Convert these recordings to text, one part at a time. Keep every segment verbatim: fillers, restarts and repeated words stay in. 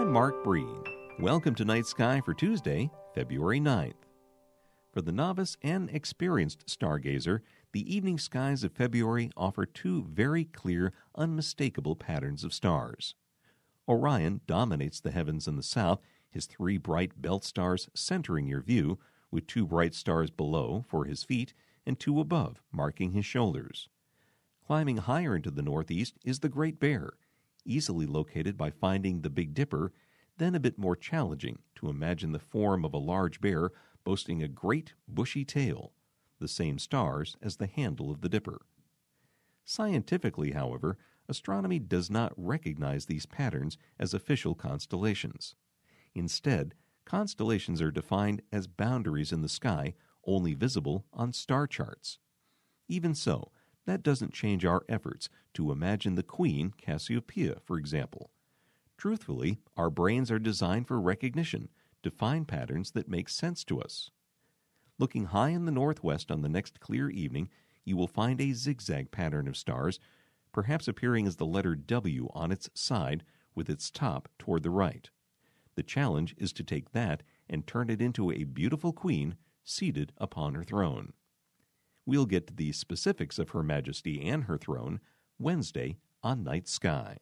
I'm Mark Breen. Welcome to Night Sky for Tuesday, February ninth. For the novice and experienced stargazer, the evening skies of February offer two very clear, unmistakable patterns of stars. Orion dominates the heavens in the south, his three bright belt stars centering your view, with two bright stars below for his feet and two above, marking his shoulders. Climbing higher into the northeast is the Great Bear, easily located by finding the Big Dipper, then a bit more challenging to imagine the form of a large bear boasting a great bushy tail, the same stars as the handle of the Dipper. Scientifically, however, astronomy does not recognize these patterns as official constellations. Instead, constellations are defined as boundaries in the sky only visible on star charts. Even so, that doesn't change our efforts to imagine the Queen Cassiopeia, for example. Truthfully, our brains are designed for recognition, to find patterns that make sense to us. Looking high in the northwest on the next clear evening, you will find a zigzag pattern of stars, perhaps appearing as the letter W on its side with its top toward the right. The challenge is to take that and turn it into a beautiful queen seated upon her throne. We'll get to the specifics of Her Majesty and her throne Wednesday on Night Sky.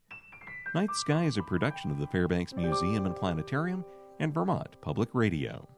Night Sky is a production of the Fairbanks Museum and Planetarium and Vermont Public Radio.